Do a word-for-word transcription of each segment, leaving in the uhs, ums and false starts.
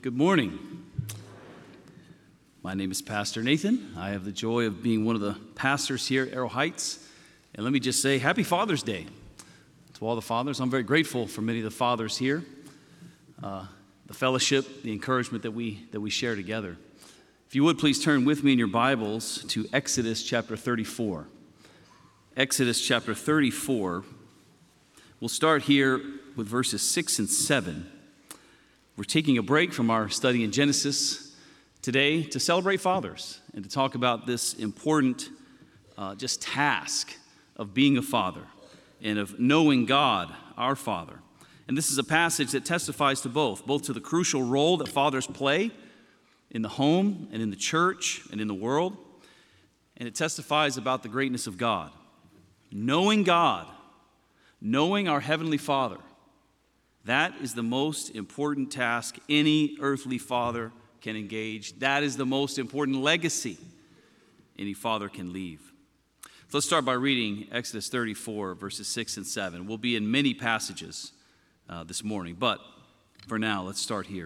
Good morning. My name is Pastor Nathan. I have the joy of being one of the pastors here at Arrow Heights. And let me just say, Happy Father's Day to all the fathers. I'm very grateful for many of the fathers here, uh, the fellowship, the encouragement that we that we share together. If you would, please turn with me in your Bibles to Exodus chapter thirty-four. Exodus chapter thirty-four. We'll start here with verses six and seven. We're taking a break from our study in Genesis today to celebrate fathers and to talk about this important uh, just task of being a father and of knowing God, our Father. And this is a passage that testifies to both, both to the crucial role that fathers play in the home and in the church and in the world, and it testifies about the greatness of God. Knowing God, knowing our Heavenly Father, that is the most important task any earthly father can engage. That is the most important legacy any father can leave. So let's start by reading Exodus thirty-four, verses six and seven. We'll be in many passages uh, this morning, but for now, let's start here.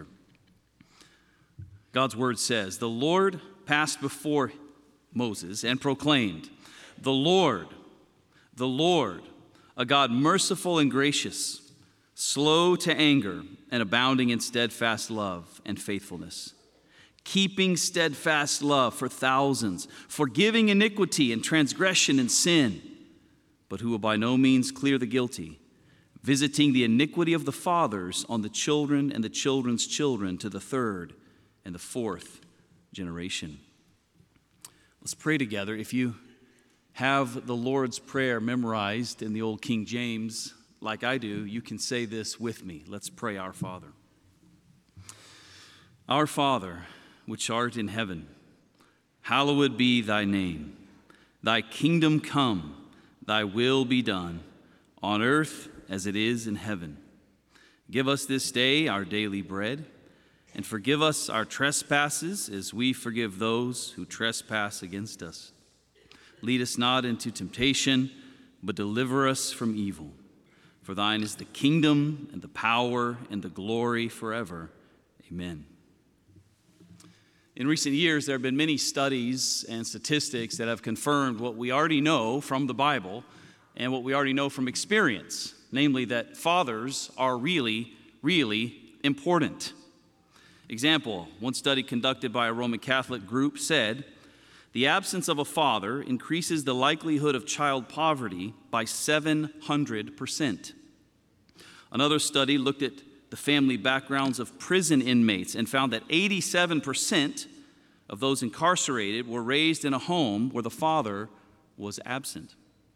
God's word says, "The Lord passed before Moses and proclaimed, 'The Lord, the Lord, a God merciful and gracious, slow to anger and abounding in steadfast love and faithfulness, keeping steadfast love for thousands, forgiving iniquity and transgression and sin, but who will by no means clear the guilty, visiting the iniquity of the fathers on the children and the children's children to the third and the fourth generation.'" Let's pray together. If you have the Lord's Prayer memorized in the old King James, like I do, you can say this with me. Let's pray. Our Father. Our Father, which art in heaven, hallowed be thy name. Thy kingdom come, thy will be done, on earth as it is in heaven. Give us this day our daily bread, and forgive us our trespasses as we forgive those who trespass against us. Lead us not into temptation, but deliver us from evil. For thine is the kingdom and the power and the glory forever. Amen. In recent years, there have been many studies and statistics that have confirmed what we already know from the Bible and what we already know from experience, namely that fathers are really, really important. Example, one study conducted by a Roman Catholic group said, "The absence of a father increases the likelihood of child poverty by seven hundred percent. Another study looked at the family backgrounds of prison inmates and found that eighty-seven percent of those incarcerated were raised in a home where the father was absent.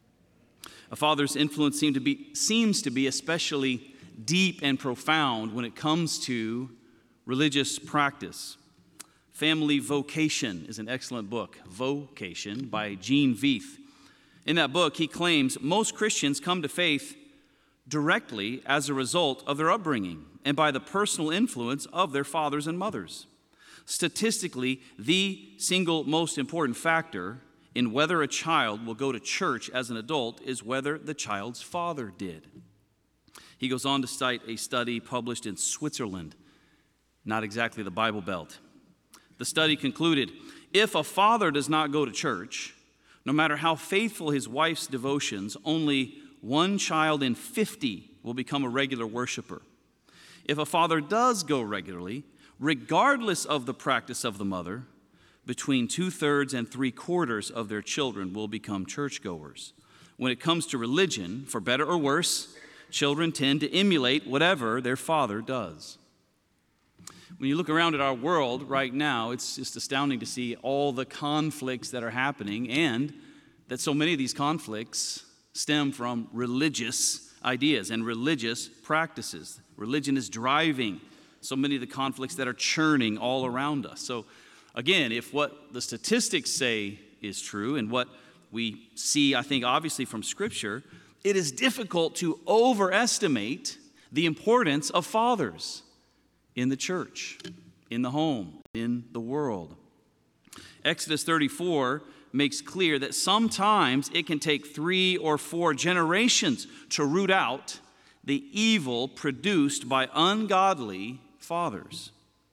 A father's influence seemed to be, seems to be especially deep and profound when it comes to religious practice. Family Vocation is an excellent book, Vocation, by Gene Veith. In that book, he claims most Christians come to faith directly as a result of their upbringing and by the personal influence of their fathers and mothers. Statistically, the single most important factor in whether a child will go to church as an adult is whether the child's father did." He goes on to cite a study published in Switzerland, not exactly the Bible Belt. The study concluded, if a father does not go to church, no matter how faithful his wife's devotions, only one child in fifty will become a regular worshiper. If a father does go regularly, regardless of the practice of the mother, between two-thirds and three-quarters of their children will become churchgoers. When it comes to religion, for better or worse, children tend to emulate whatever their father does. When you look around at our world right now, it's just astounding to see all the conflicts that are happening and that so many of these conflicts stem from religious ideas and religious practices. Religion is driving so many of the conflicts that are churning all around us. So again, if what the statistics say is true and what we see, I think, obviously from Scripture, it is difficult to overestimate the importance of fathers in the church, in the home, in the world. Exodus thirty-four makes clear that sometimes it can take three or four generations to root out the evil produced by ungodly fathers.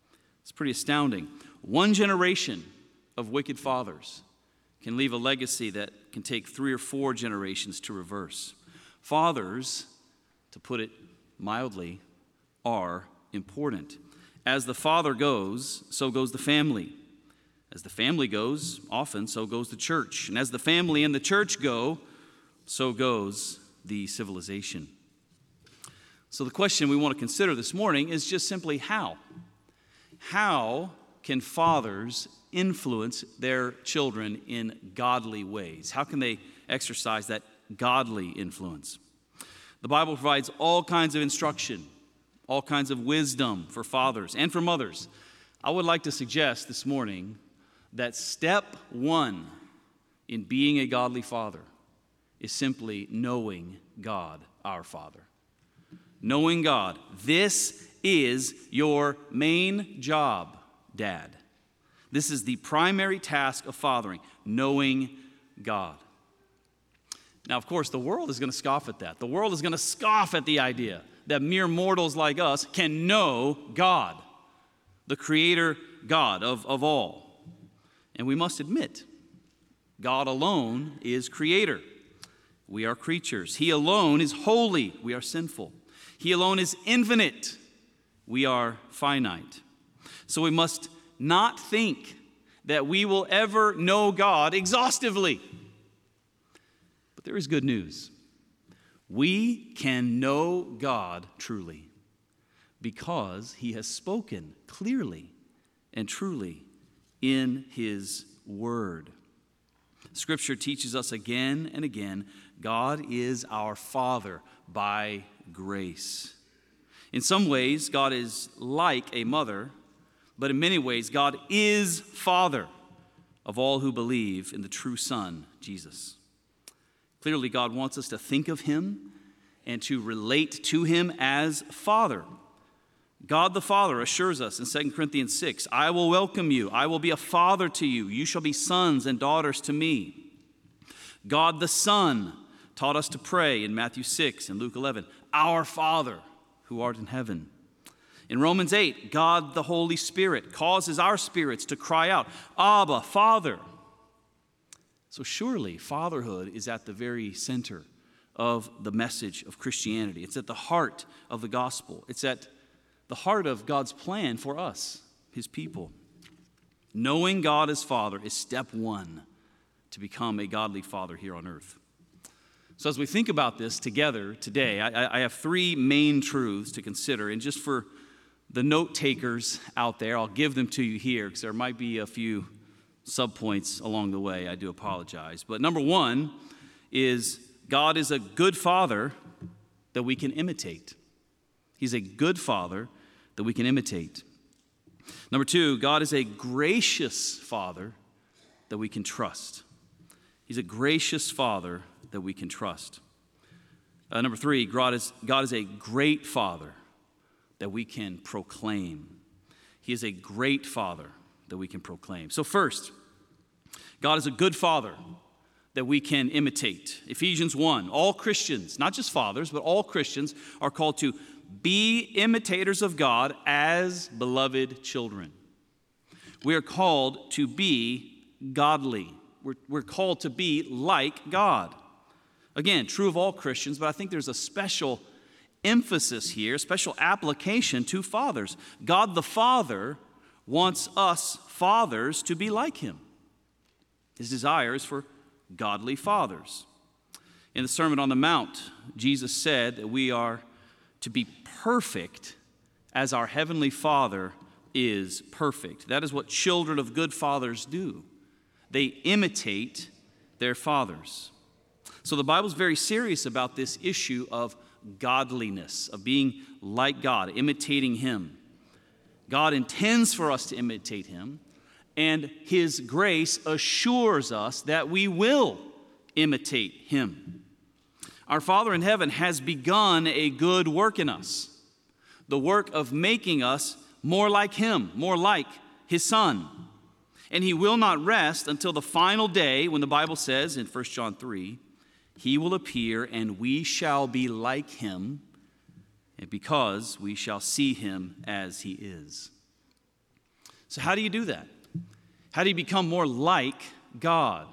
It's pretty astounding. One generation of wicked fathers can leave a legacy that can take three or four generations to reverse. Fathers, to put it mildly, are important. As the father goes, so goes the family. As the family goes, often so goes the church. And as the family and the church go, so goes the civilization. So the question we want to consider this morning is just simply how? How can fathers influence their children in godly ways? How can they exercise that godly influence? The Bible provides all kinds of instruction, all kinds of wisdom for fathers and for mothers. I would like to suggest this morning that step one in being a godly father is simply knowing God, our Father. Knowing God. This is your main job, Dad. This is the primary task of fathering, knowing God. Now, of course, the world is going to scoff at that. The world is going to scoff at the idea that mere mortals like us can know God, the Creator God of, of all. And we must admit, God alone is Creator. We are creatures. He alone is holy. We are sinful. He alone is infinite. We are finite. So we must not think that we will ever know God exhaustively. But there is good news. We can know God truly because He has spoken clearly and truly in His Word. Scripture teaches us again and again, God is our Father by grace. In some ways, God is like a mother, but in many ways, God is Father of all who believe in the true Son, Jesus. Clearly, God wants us to think of Him and to relate to Him as Father. God the Father assures us in Second Corinthians six, I will welcome you. I will be a father to you. You shall be sons and daughters to me. God the Son taught us to pray in Matthew six and Luke eleven, Our Father who art in heaven. In Romans eight, God the Holy Spirit causes our spirits to cry out, Abba, Father. So surely fatherhood is at the very center of the message of Christianity. It's at the heart of the gospel. It's at the heart of God's plan for us, His people. Knowing God as Father is step one to become a godly father here on earth. So as we think about this together today, I, I have three main truths to consider. And just for the note takers out there, I'll give them to you here because there might be a few subpoints along the way. I do apologize. But number one is God is a good father that we can imitate. He's a good father that we can imitate. Number two, God is a gracious Father that we can trust. He's a gracious Father that we can trust. Uh, number three, God is, God is a great Father that we can proclaim. He is a great Father that we can proclaim. So first, God is a good Father that we can imitate. Ephesians one, all Christians, not just fathers, but all Christians are called to be imitators of God as beloved children. We are called to be godly. We're, we're called to be like God. Again, true of all Christians, but I think there's a special emphasis here, a special application to fathers. God the Father wants us fathers to be like Him. His desire is for godly fathers. In the Sermon on the Mount, Jesus said that we are to be perfect as our Heavenly Father is perfect. That is what children of good fathers do. They imitate their fathers. So the Bible's very serious about this issue of godliness, of being like God, imitating Him. God intends for us to imitate Him, and His grace assures us that we will imitate Him. Our Father in heaven has begun a good work in us, the work of making us more like Him, more like His Son. And He will not rest until the final day when the Bible says in First John three, He will appear and we shall be like Him, and because we shall see Him as He is. So how do you do that? How do you become more like God?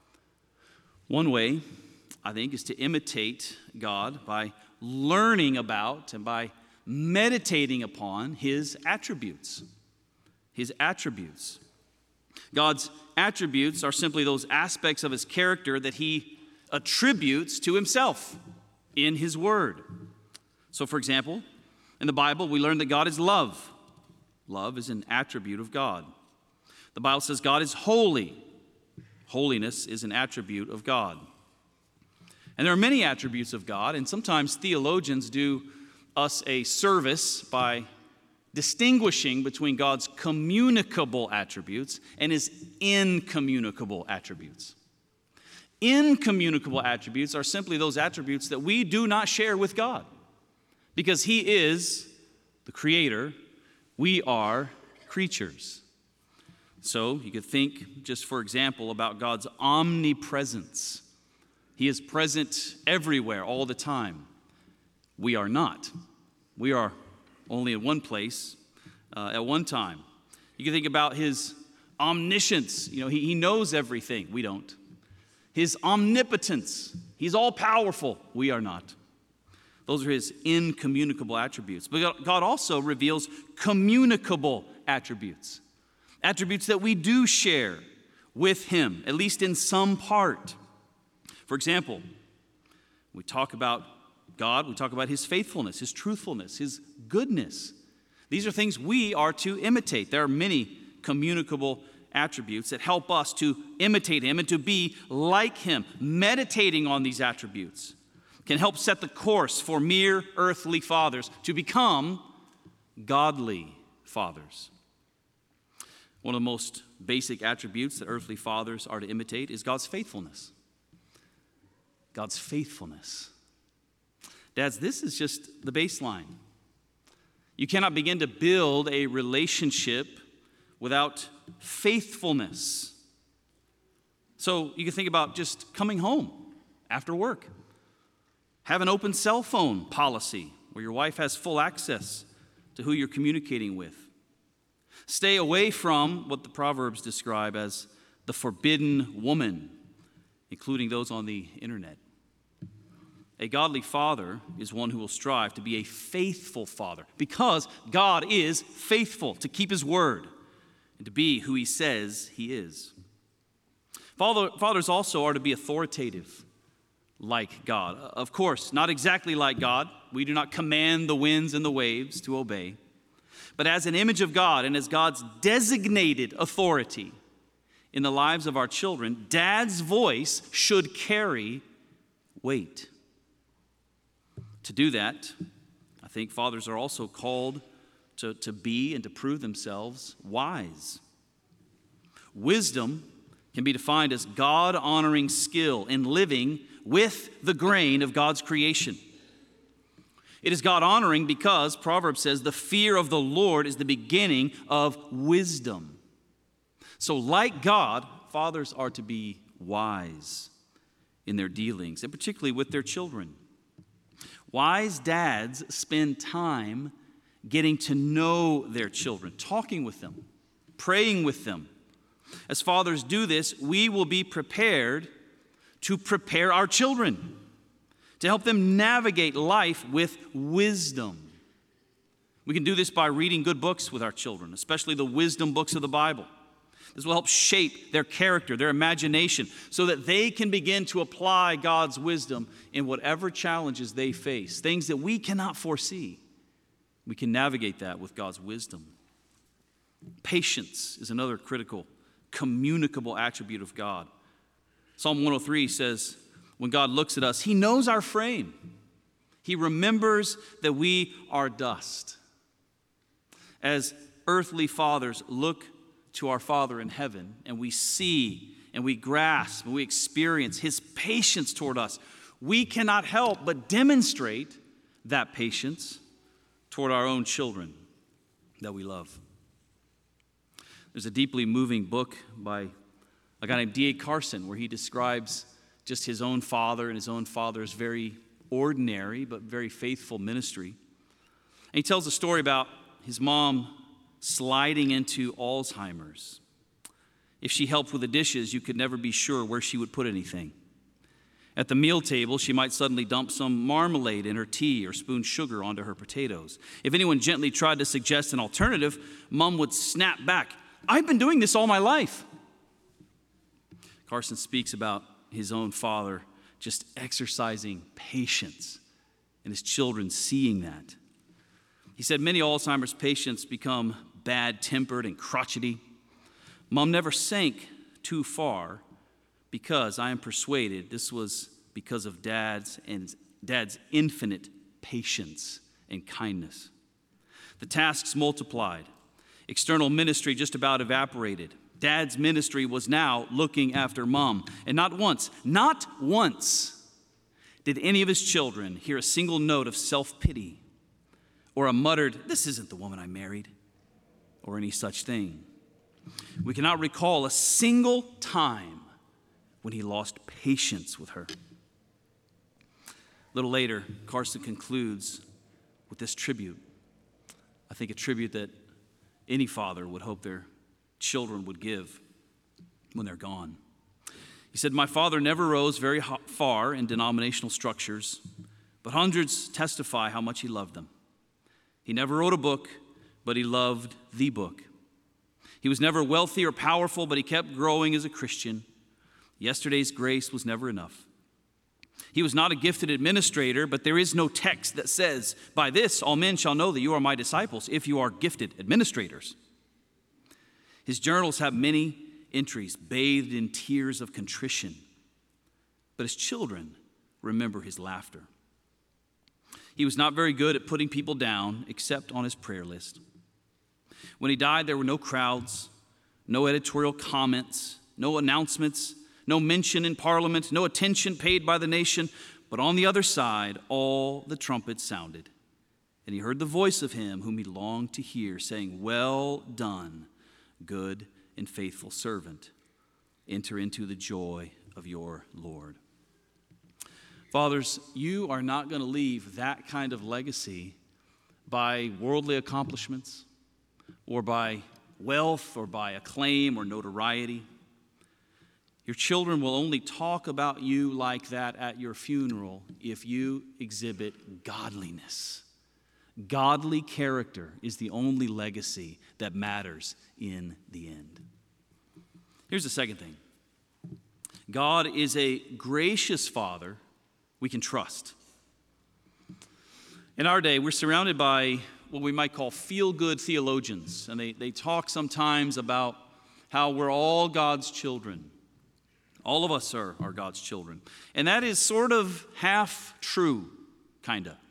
One way, I think, is to imitate God by learning about and by meditating upon his attributes. His attributes. God's attributes are simply those aspects of his character that he attributes to himself in his word. So, for example, in the Bible, we learn that God is love. Love is an attribute of God. The Bible says God is holy. Holiness is an attribute of God. And there are many attributes of God, and sometimes theologians do us a service by distinguishing between God's communicable attributes and his incommunicable attributes. Incommunicable attributes are simply those attributes that we do not share with God. Because he is the creator, we are creatures. So you could think, just for example, about God's omnipresence. He is present everywhere all the time. We are not. We are only in one place uh, at one time. You can think about his omniscience. You know, he, he knows everything. We don't. His omnipotence. He's all powerful. We are not. Those are his incommunicable attributes. But God also reveals communicable attributes. Attributes that we do share with him, at least in some part. For example, we talk about God, we talk about his faithfulness, his truthfulness, his goodness. These are things we are to imitate. There are many communicable attributes that help us to imitate him and to be like him. Meditating on these attributes can help set the course for mere earthly fathers to become godly fathers. One of the most basic attributes that earthly fathers are to imitate is God's faithfulness. God's faithfulness. Dads, this is just the baseline. You cannot begin to build a relationship without faithfulness. So you can think about just coming home after work. Have an open cell phone policy where your wife has full access to who you're communicating with. Stay away from what the Proverbs describe as the forbidden woman, including those on the internet. A godly father is one who will strive to be a faithful father because God is faithful to keep his word and to be who he says he is. Father, fathers also are to be authoritative like God. Of course, not exactly like God. We do not command the winds and the waves to obey. But as an image of God and as God's designated authority in the lives of our children, Dad's voice should carry weight. To do that, I think fathers are also called to, to be and to prove themselves wise. Wisdom can be defined as God-honoring skill in living with the grain of God's creation. It is God-honoring because Proverbs says the fear of the Lord is the beginning of wisdom. So like God, fathers are to be wise in their dealings, and particularly with their children. Wise dads spend time getting to know their children, talking with them, praying with them. As fathers do this, we will be prepared to prepare our children, to help them navigate life with wisdom. We can do this by reading good books with our children, especially the wisdom books of the Bible. This will help shape their character, their imagination, so that they can begin to apply God's wisdom in whatever challenges they face, things that we cannot foresee. We can navigate that with God's wisdom. Patience is another critical, communicable attribute of God. Psalm one oh three says, when God looks at us, he knows our frame. He remembers that we are dust. As earthly fathers look to our Father in heaven, and we see and we grasp and we experience his patience toward us, we cannot help but demonstrate that patience toward our own children that we love. There's a deeply moving book by a guy named D A Carson where he describes just his own father and his own father's very ordinary but very faithful ministry. And he tells a story about his mom sliding into Alzheimer's. If she helped with the dishes, you could never be sure where she would put anything. At the meal table, she might suddenly dump some marmalade in her tea or spoon sugar onto her potatoes. If anyone gently tried to suggest an alternative, Mom would snap back, "I've been doing this all my life." Carson speaks about his own father just exercising patience and his children seeing that. He said many Alzheimer's patients become bad-tempered and crotchety. Mom never sank too far because I am persuaded this was because of Dad's and Dad's infinite patience and kindness. The tasks multiplied. External ministry just about evaporated. Dad's ministry was now looking after Mom. And not once, not once did any of his children hear a single note of self-pity or a muttered, "This isn't the woman I married," or any such thing. We cannot recall a single time when he lost patience with her. A little later, Carson concludes with this tribute. I think a tribute that any father would hope their children would give when they're gone. He said, "My father never rose very far in denominational structures, but hundreds testify how much he loved them. He never wrote a book, but he loved the book. He was never wealthy or powerful, but he kept growing as a Christian. Yesterday's grace was never enough. He was not a gifted administrator, but there is no text that says, 'By this all men shall know that you are my disciples,' if you are gifted administrators." His journals have many entries bathed in tears of contrition, but his children remember his laughter. He was not very good at putting people down except on his prayer list. When he died, there were no crowds, no editorial comments, no announcements, no mention in Parliament, no attention paid by the nation. But on the other side, all the trumpets sounded, and he heard the voice of him whom he longed to hear, saying, "Well done, good and faithful servant. Enter into the joy of your Lord." Fathers, you are not going to leave that kind of legacy by worldly accomplishments or by wealth or by acclaim or notoriety. Your children will only talk about you like that at your funeral if you exhibit godliness. Godly character is the only legacy that matters in the end. Here's the second thing. God is a gracious Father we can trust. In our day, we're surrounded by what we might call feel-good theologians, and they, they talk sometimes about how we're all God's children. All of us are, are God's children. And that is sort of half true, kind of.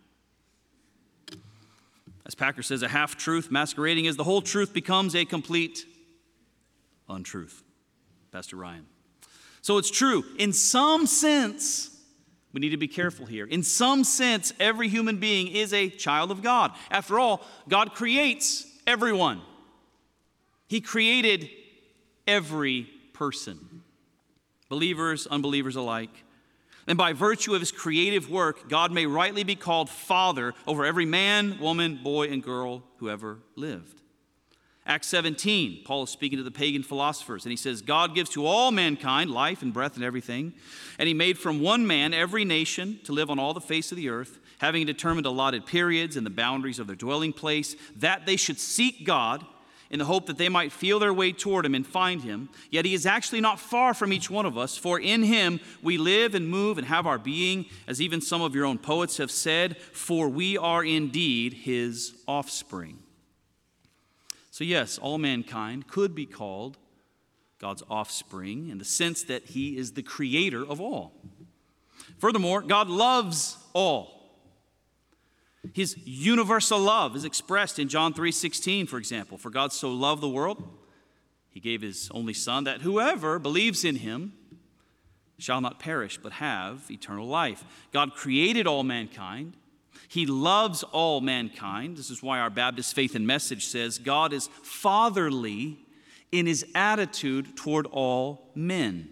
As Packer says, a half-truth masquerading as the whole truth becomes a complete untruth. Pastor Ryan. So it's true. In some sense, we need to be careful here. In some sense, every human being is a child of God. After all, God creates everyone. He created every person, believers, unbelievers alike. And by virtue of his creative work, God may rightly be called Father over every man, woman, boy, and girl who ever lived. Acts seventeen, Paul is speaking to the pagan philosophers, and he says, "God gives to all mankind life and breath and everything, and he made from one man every nation to live on all the face of the earth, having determined allotted periods and the boundaries of their dwelling place, that they should seek God in the hope that they might feel their way toward him and find him. Yet he is actually not far from each one of us, for in him we live and move and have our being, as even some of your own poets have said, for we are indeed his offspring." So yes, all mankind could be called God's offspring in the sense that he is the creator of all. Furthermore, God loves all. His universal love is expressed in John three sixteen, for example. "For God so loved the world, he gave his only Son, that whoever believes in him shall not perish, but have eternal life." God created all mankind. He loves all mankind. This is why our Baptist Faith and Message says God is fatherly in his attitude toward all men.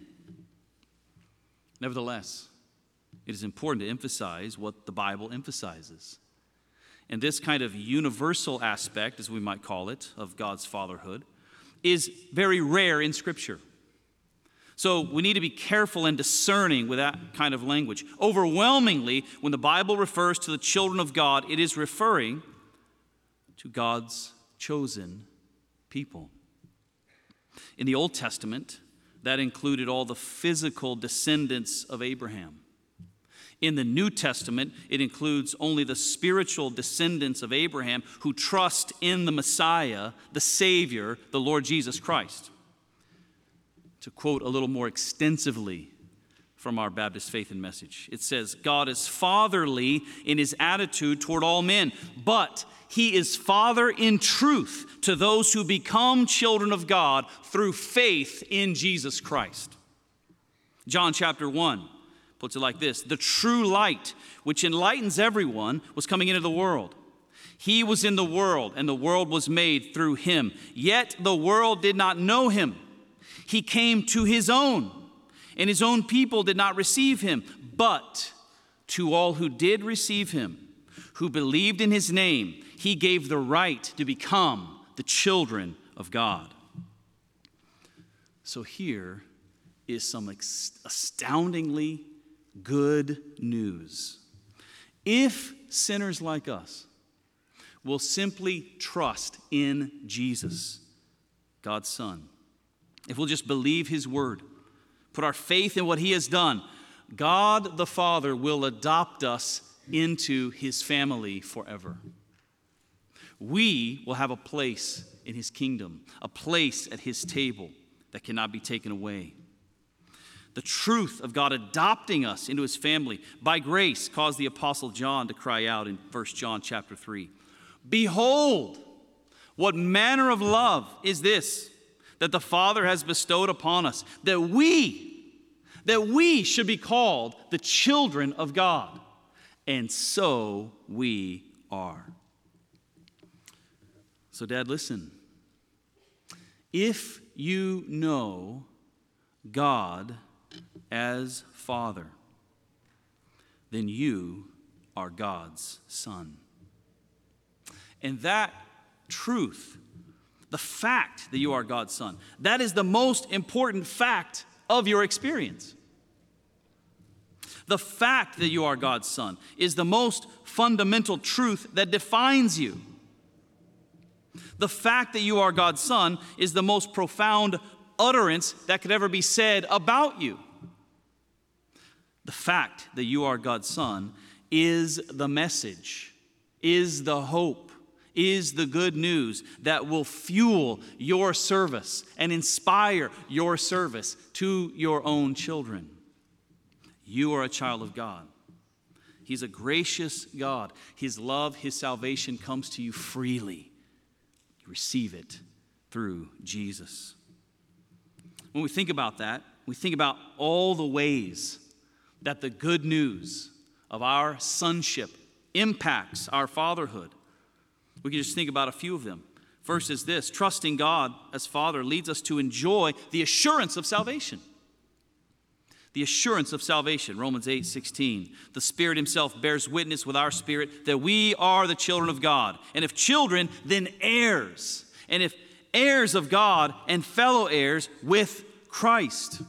Nevertheless, it is important to emphasize what the Bible emphasizes. and this kind of universal aspect, as we might call it, of God's fatherhood, is very rare in Scripture. So we need to be careful and discerning with that kind of language. Overwhelmingly, when the Bible refers to the children of God, it is referring to God's chosen people. In the Old Testament, that included all the physical descendants of Abraham. In the New Testament, it includes only the spiritual descendants of Abraham who trust in the Messiah, the Savior, the Lord Jesus Christ. To quote a little more extensively from our Baptist Faith and Message, it says, God is fatherly in his attitude toward all men, but he is Father in truth to those who become children of God through faith in Jesus Christ. John chapter one puts it like this: the true light, which enlightens everyone, was coming into the world. He was in the world, and the world was made through him. Yet the world did not know him. He came to his own, and his own people did not receive him. But to all who did receive him, who believed in his name, he gave the right to become the children of God. So here is some astoundingly good news. If sinners like us will simply trust in Jesus, God's Son, if we'll just believe his word, put our faith in what he has done, God the Father will adopt us into his family forever. We will have a place in his kingdom, a place at his table that cannot be taken away. The truth of God adopting us into his family by grace caused the Apostle John to cry out in First John chapter three, "Behold, what manner of love is this that the Father has bestowed upon us, that we, that we should be called the children of God. And so we are." So, Dad, listen. If you know God as Father, then you are God's son. And that truth, the fact that you are God's son, that is the most important fact of your experience. The fact that you are God's son is the most fundamental truth that defines you. The fact that you are God's son is the most profound utterance that could ever be said about you. The fact that you are God's son is the message, is the hope, is the good news that will fuel your service and inspire your service to your own children. You are a child of God. He's a gracious God. His love, his salvation comes to you freely. You receive it through Jesus. When we think about that, we think about all the ways that the good news of our sonship impacts our fatherhood. We can just think about a few of them. First is this: trusting God as Father leads us to enjoy the assurance of salvation. The assurance of salvation, Romans eight sixteen. The Spirit himself bears witness with our spirit that we are the children of God. And if children, then heirs. And if heirs of God and fellow heirs with Christ.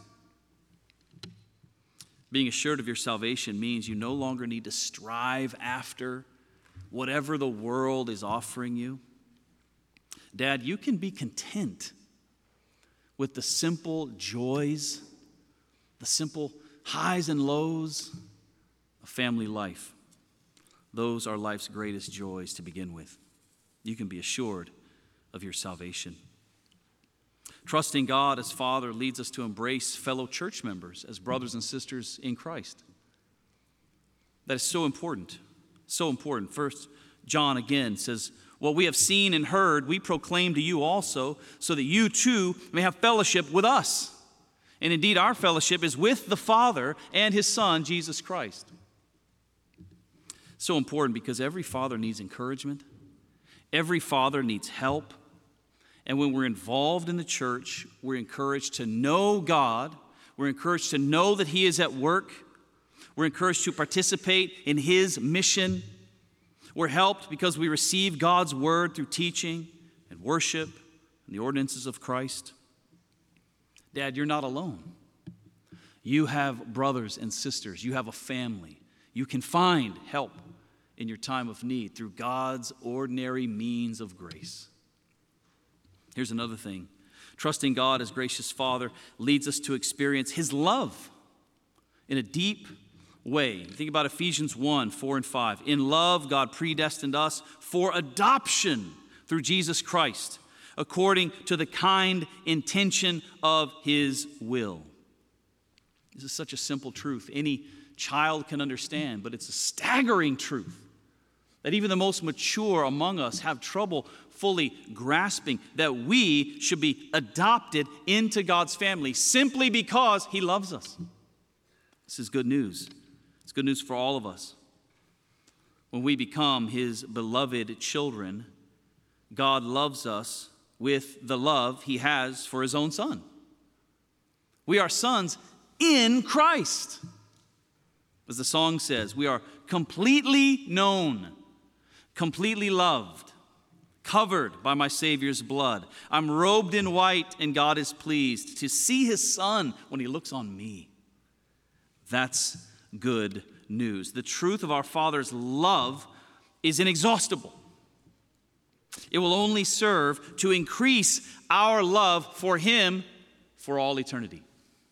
Being assured of your salvation means you no longer need to strive after whatever the world is offering you. Dad, you can be content with the simple joys, the simple highs and lows of family life. Those are life's greatest joys to begin with. You can be assured of your salvation. Trusting God as Father leads us to embrace fellow church members as brothers and sisters in Christ. That is so important, so important. First John again says, "What we have seen and heard, we proclaim to you also, so that you too may have fellowship with us. And indeed, our fellowship is with the Father and his Son, Jesus Christ." So important because every father needs encouragement. Every father needs help. And when we're involved in the church, we're encouraged to know God. We're encouraged to know that he is at work. We're encouraged to participate in his mission. We're helped because we receive God's word through teaching and worship and the ordinances of Christ. Dad, you're not alone. You have brothers and sisters. You have a family. You can find help in your time of need through God's ordinary means of grace. Here's another thing. Trusting God as gracious Father leads us to experience His love in a deep way. Think about Ephesians one, four and five. In love, God predestined us for adoption through Jesus Christ, according to the kind intention of His will. This is such a simple truth. Any child can understand, but it's a staggering truth that even the most mature among us have trouble fully grasping, that we should be adopted into God's family simply because He loves us. This is good news. It's good news for all of us. When we become His beloved children, God loves us with the love He has for His own Son. We are sons in Christ. As the song says, we are completely known, completely loved, covered by my Savior's blood. I'm robed in white, and God is pleased to see His Son when He looks on me. That's good news. The truth of our Father's love is inexhaustible. It will only serve to increase our love for Him for all eternity.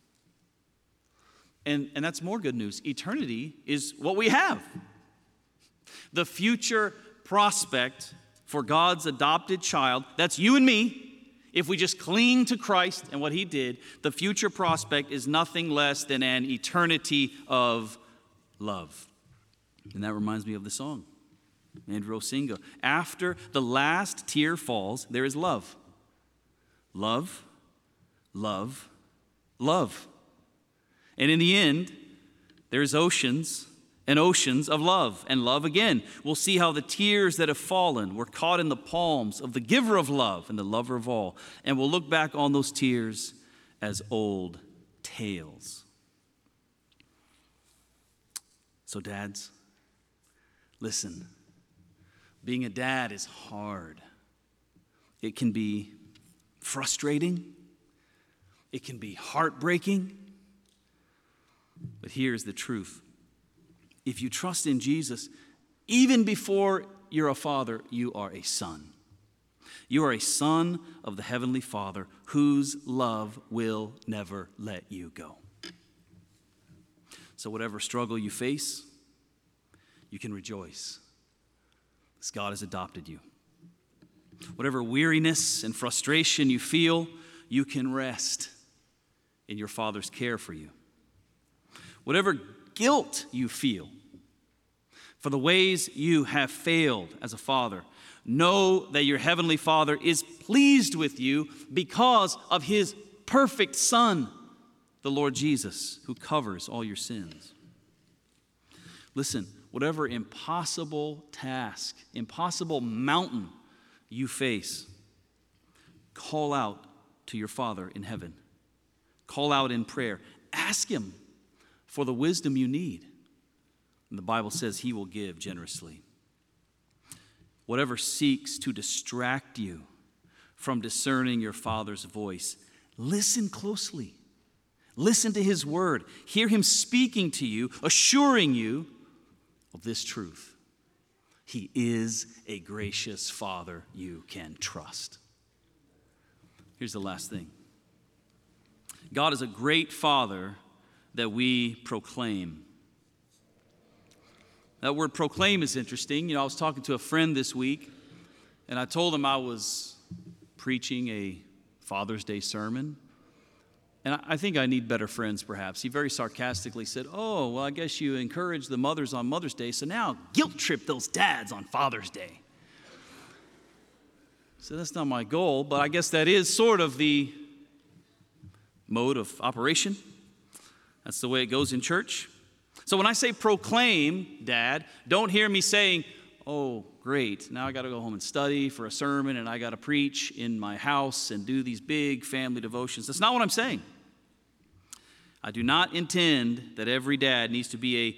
And, and that's more good news. Eternity is what we have. The future prospect for God's adopted child, that's you and me, if we just cling to Christ and what He did, the future prospect is nothing less than an eternity of love. And that reminds me of the song, Andrew Osinga. After the last tear falls, there is love. Love, love, love. And in the end, there's oceans and oceans of love and love again. We'll see how the tears that have fallen were caught in the palms of the giver of love and the lover of all. And we'll look back on those tears as old tales. So dads, listen, being a dad is hard. It can be frustrating. It can be heartbreaking. But here's the truth. If you trust in Jesus, even before you're a father, you are a son. You are a son of the Heavenly Father whose love will never let you go. So whatever struggle you face, you can rejoice, because God has adopted you. Whatever weariness and frustration you feel, you can rest in your Father's care for you. Whatever guilt you feel for the ways you have failed as a father, know that your Heavenly Father is pleased with you because of His perfect Son, the Lord Jesus, who covers all your sins. Listen, whatever impossible task, impossible mountain you face, call out to your Father in heaven. Call out in prayer. Ask Him for the wisdom you need. And the Bible says He will give generously. Whatever seeks to distract you from discerning your Father's voice, listen closely. Listen to His word. Hear Him speaking to you, assuring you of this truth. He is a gracious Father you can trust. Here's the last thing. God is a great Father that we proclaim. That word proclaim is interesting. You know, I was talking to a friend this week, and I told him I was preaching a Father's Day sermon. And I think I need better friends, perhaps. He very sarcastically said, oh, well, I guess you encourage the mothers on Mother's Day, so now guilt trip those dads on Father's Day. So that's not my goal, but I guess that is sort of the mode of operation. That's the way it goes in church. So when I say proclaim, Dad, don't hear me saying, oh, great, now I got to go home and study for a sermon, and I got to preach in my house and do these big family devotions. That's not what I'm saying. I do not intend that every dad needs to be a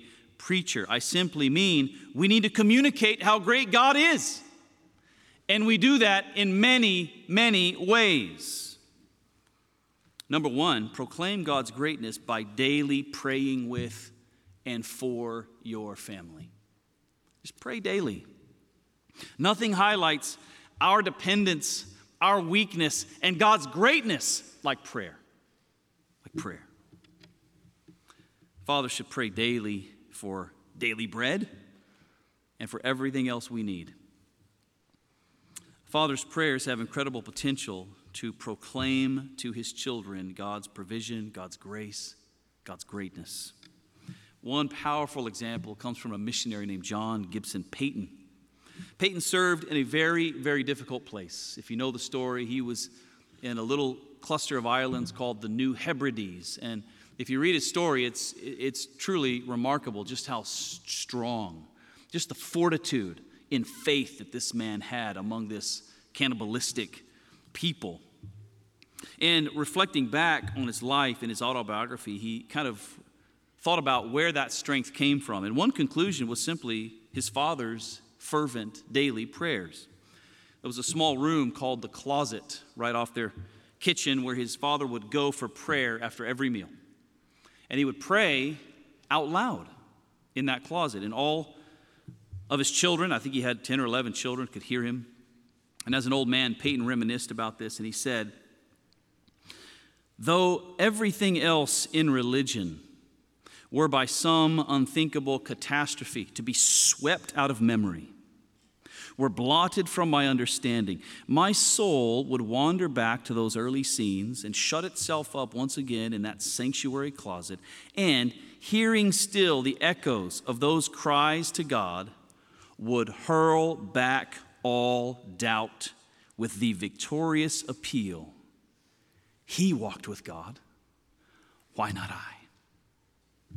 preacher. I simply mean we need to communicate how great God is. And we do that in many, many ways. Number one, proclaim God's greatness by daily praying with and for your family. Just pray daily. Nothing highlights our dependence, our weakness, and God's greatness like prayer. Like prayer. Fathers should pray daily for daily bread and for everything else we need. Father's prayers have incredible potential to proclaim to his children God's provision, God's grace, God's greatness. One powerful example comes from a missionary named John Gibson Payton. Payton served in a very, very difficult place. If you know the story, he was in a little cluster of islands called the New Hebrides. And if you read his story, it's, it's truly remarkable just how strong, just the fortitude in faith that this man had among this cannibalistic people. And reflecting back on his life in his autobiography, he kind of thought about where that strength came from. And one conclusion was simply his father's fervent daily prayers. There was a small room called the closet right off their kitchen where his father would go for prayer after every meal. And he would pray out loud in that closet. And all of his children, I think he had ten or eleven children, could hear him. And as an old man, Payton reminisced about this, and he said, though everything else in religion were by some unthinkable catastrophe to be swept out of memory, were blotted from my understanding, my soul would wander back to those early scenes and shut itself up once again in that sanctuary closet, and hearing still the echoes of those cries to God, would hurl back all doubt with the victorious appeal, he walked with God, why not I?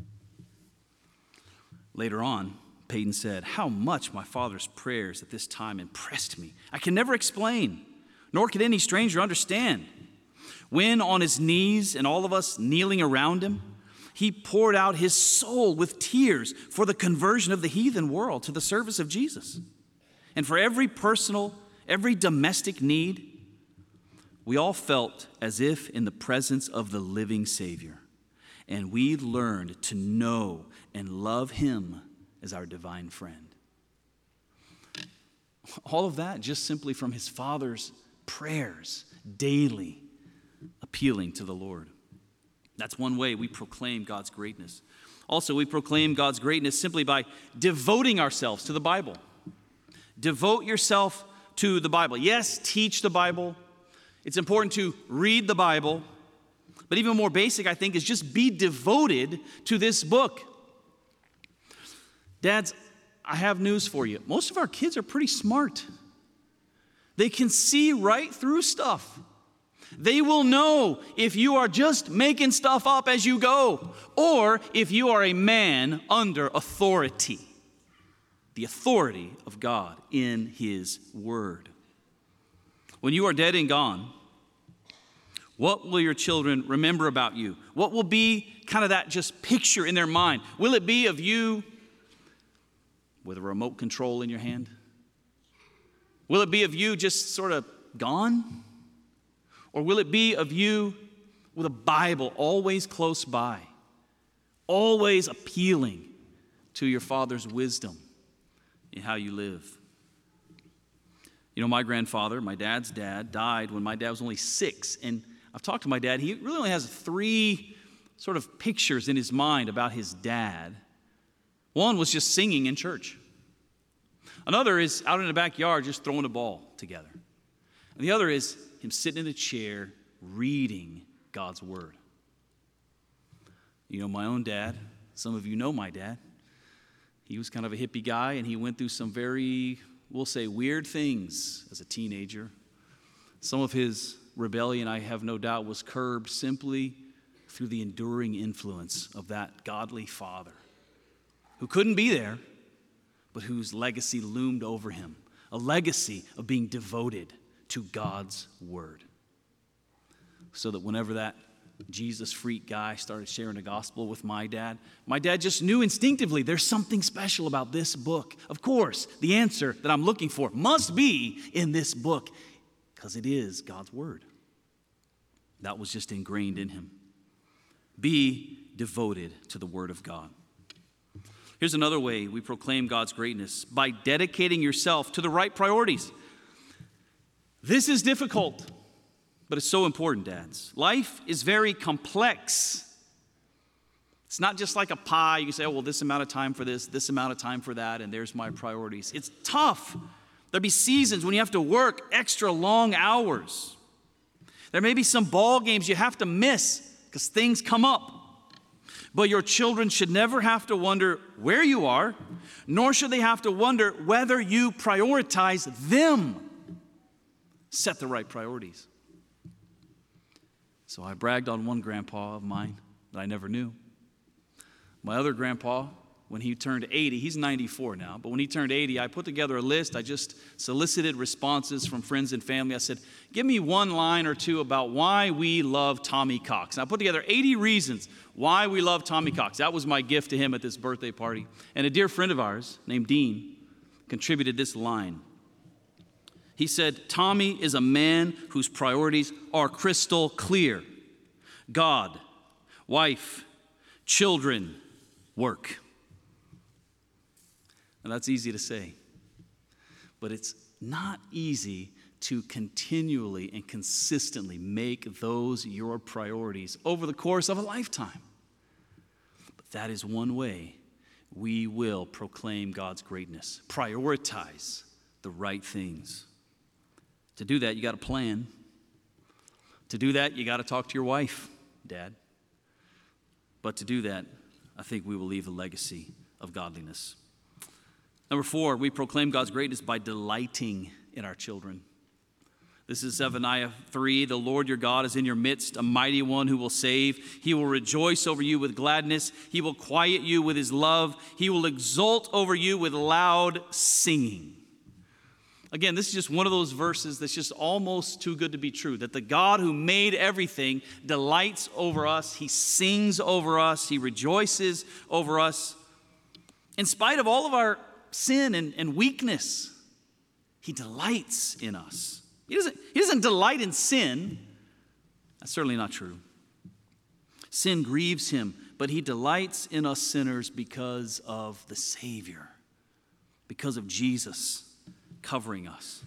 Later on, Payton said, how much my father's prayers at this time impressed me. I can never explain, nor can any stranger understand. When on his knees and all of us kneeling around him, he poured out his soul with tears for the conversion of the heathen world to the service of Jesus. And for every personal, every domestic need, we all felt as if in the presence of the living Savior. And we learned to know and love him as our divine friend. All of that just simply from his father's prayers, daily appealing to the Lord. That's one way we proclaim God's greatness. Also, we proclaim God's greatness simply by devoting ourselves to the Bible. Devote yourself to the Bible. Yes, teach the Bible. It's important to read the Bible. But even more basic, I think, is just be devoted to this book. Dads, I have news for you. Most of our kids are pretty smart. They can see right through stuff. They will know if you are just making stuff up as you go, or if you are a man under authority. The authority of God in his word. When you are dead and gone, what will your children remember about you? What will be kind of that just picture in their mind? Will it be of you with a remote control in your hand? Will it be of you just sort of gone? Or will it be of you with a Bible always close by, always appealing to your Father's wisdom in how you live? You know, my grandfather, my dad's dad, died when my dad was only six. And I've talked to my dad. He really only has three sort of pictures in his mind about his dad. One was just singing in church. Another is out in the backyard just throwing a ball together. And the other is him sitting in a chair reading God's word. You know, my own dad, some of you know my dad. He was kind of a hippie guy, and he went through some very, we'll say, weird things as a teenager. Some of his rebellion, I have no doubt, was curbed simply through the enduring influence of that godly father who couldn't be there, but whose legacy loomed over him, a legacy of being devoted to God's word. So that whenever that Jesus freak guy started sharing the gospel with my dad, my dad just knew instinctively there's something special about this book. Of course, the answer that I'm looking for must be in this book because it is God's word. That was just ingrained in him. Be devoted to the word of God. Here's another way we proclaim God's greatness: by dedicating yourself to the right priorities. This is difficult, but it's so important, dads. Life is very complex. It's not just like a pie. You can say, oh, well, this amount of time for this, this amount of time for that, and there's my priorities. It's tough. There'll be seasons when you have to work extra long hours. There may be some ball games you have to miss because things come up. But your children should never have to wonder where you are, nor should they have to wonder whether you prioritize them. Set the right priorities. So I bragged on one grandpa of mine that I never knew. My other grandpa, when he turned eighty, he's ninety-four now, but when he turned eighty, I put together a list. I just solicited responses from friends and family. I said, give me one line or two about why we love Tommy Cox. And I put together eighty reasons why we love Tommy Cox. That was my gift to him at this birthday party. And a dear friend of ours named Dean contributed this line. He said, Tommy is a man whose priorities are crystal clear. God, wife, children, work. And that's easy to say, but it's not easy to continually and consistently make those your priorities over the course of a lifetime. But that is one way we will proclaim God's greatness. Prioritize the right things. To do that, you got to plan. To do that, you got to talk to your wife, Dad. But to do that, I think we will leave a legacy of godliness. Number four, we proclaim God's greatness by delighting in our children. This is Zephaniah three. The Lord your God is in your midst, a mighty one who will save. He will rejoice over you with gladness. He will quiet you with his love. He will exult over you with loud singing. Again, this is just one of those verses that's just almost too good to be true, that the God who made everything delights over us. He sings over us. He rejoices over us. In spite of all of our sin and, and weakness, he delights in us. He doesn't, he doesn't delight in sin. That's certainly not true. Sin grieves him, but he delights in us sinners because of the Savior, because of Jesus covering us.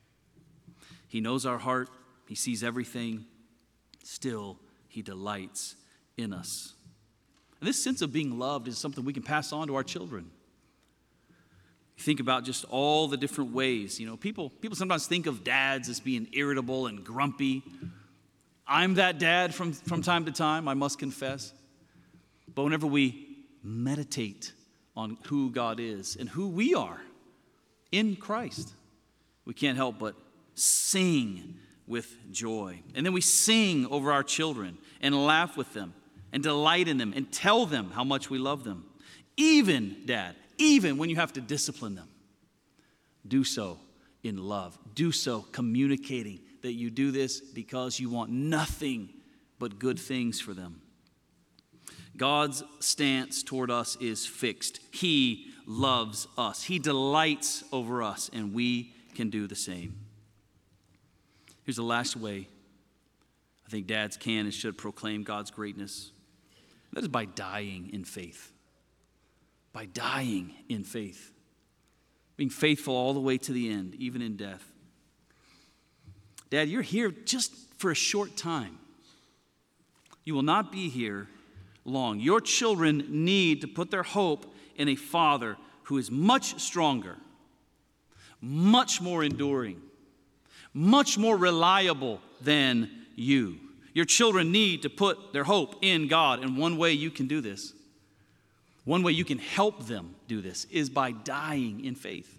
He knows our heart. He sees everything. Still, he delights in us. And this sense of being loved is something we can pass on to our children. You think about just all the different ways. You know, people, people sometimes think of dads as being irritable and grumpy. I'm that dad from, from time to time, I must confess. But whenever we meditate on who God is and who we are in Christ, we can't help but sing with joy. And then we sing over our children and laugh with them and delight in them and tell them how much we love them. Even, Dad, even when you have to discipline them, do so in love. Do so communicating that you do this because you want nothing but good things for them. God's stance toward us is fixed. He loves us. He delights over us, and we can do the same. Here's the last way I think dads can and should proclaim God's greatness. That is by dying in faith. By dying in faith. Being faithful all the way to the end, even in death. Dad, you're here just for a short time. You will not be here long. Your children need to put their hope in a father who is much stronger, much more enduring, much more reliable than you. Your children need to put their hope in God, and one way you can do this, one way you can help them do this, is by dying in faith.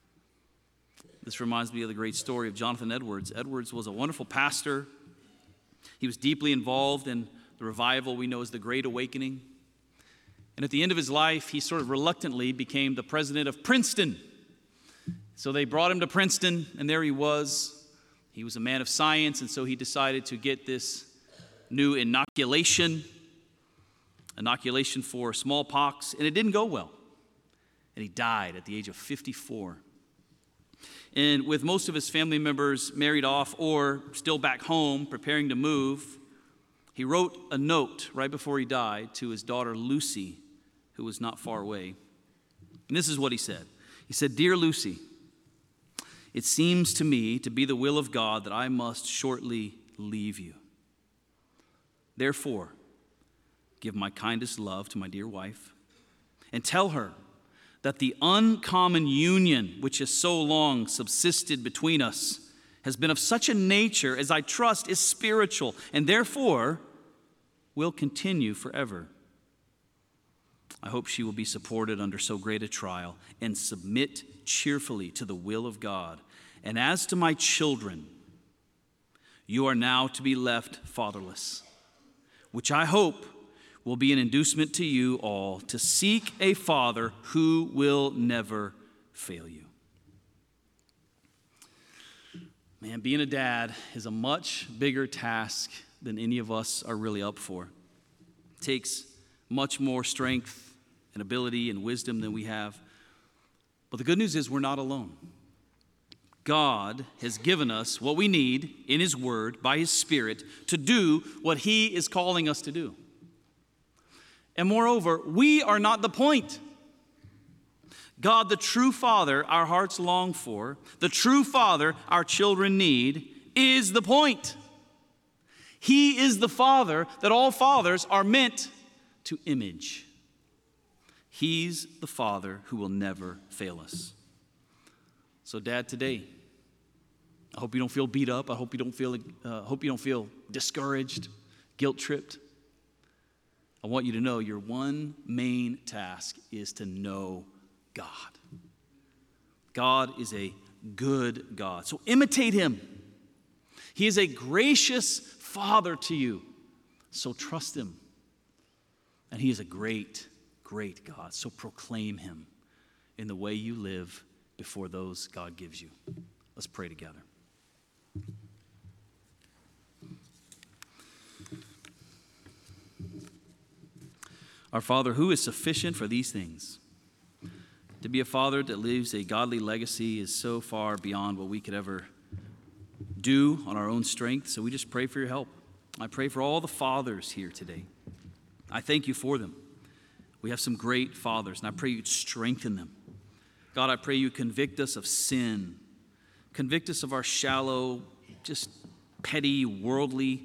This reminds me of the great story of Jonathan Edwards. Edwards was a wonderful pastor. He was deeply involved in the revival we know as the Great Awakening. And at the end of his life, he sort of reluctantly became the president of Princeton. So they brought him to Princeton, and there he was. He was a man of science, and so he decided to get this new inoculation, inoculation for smallpox, and it didn't go well. And he died at the age of fifty-four. And with most of his family members married off or still back home preparing to move, he wrote a note right before he died to his daughter Lucy, who was not far away. And this is what he said. He said, "Dear Lucy, it seems to me to be the will of God that I must shortly leave you. Therefore, give my kindest love to my dear wife, and tell her that the uncommon union which has so long subsisted between us has been of such a nature as I trust is spiritual, and therefore will continue forever. I hope she will be supported under so great a trial and submit cheerfully to the will of God. And as to my children, you are now to be left fatherless, which I hope will be an inducement to you all to seek a father who will never fail you." Man, being a dad is a much bigger task than any of us are really up for. It takes much more strength and ability and wisdom than we have. But the good news is we're not alone. God has given us what we need in His Word by His Spirit to do what He is calling us to do. And moreover, we are not the point. God, the true Father our hearts long for, the true Father our children need, is the point. He is the Father that all fathers are meant to image. He's the Father who will never fail us. So, Dad, today, I hope you don't feel beat up. I hope you don't feel, uh, hope you don't feel discouraged, guilt-tripped. I want you to know your one main task is to know God. God is a good God. So imitate Him. He is a gracious Father to you. So trust Him. And He is a great, great God. So proclaim Him in the way you live before those God gives you. Let's pray together. Our Father, who is sufficient for these things? To be a father that leaves a godly legacy is so far beyond what we could ever do on our own strength. So we just pray for your help. I pray for all the fathers here today. I thank you for them. We have some great fathers, and I pray you'd strengthen them. God, I pray you convict us of sin. Convict us of our shallow, just petty, worldly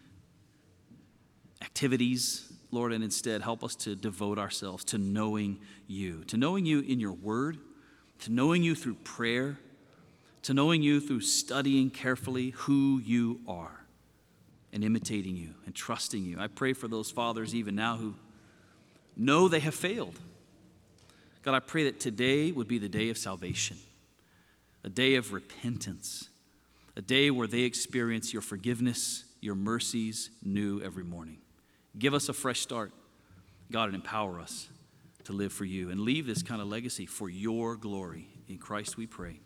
activities, Lord, and instead help us to devote ourselves to knowing you, to knowing you in your word, to knowing you through prayer, to knowing you through studying carefully who you are and imitating you and trusting you. I pray for those fathers even now who know they have failed. God, I pray that today would be the day of salvation, a day of repentance, a day where they experience your forgiveness, your mercies new every morning. Give us a fresh start, God, and empower us to live for you and leave this kind of legacy for your glory. In Christ we pray.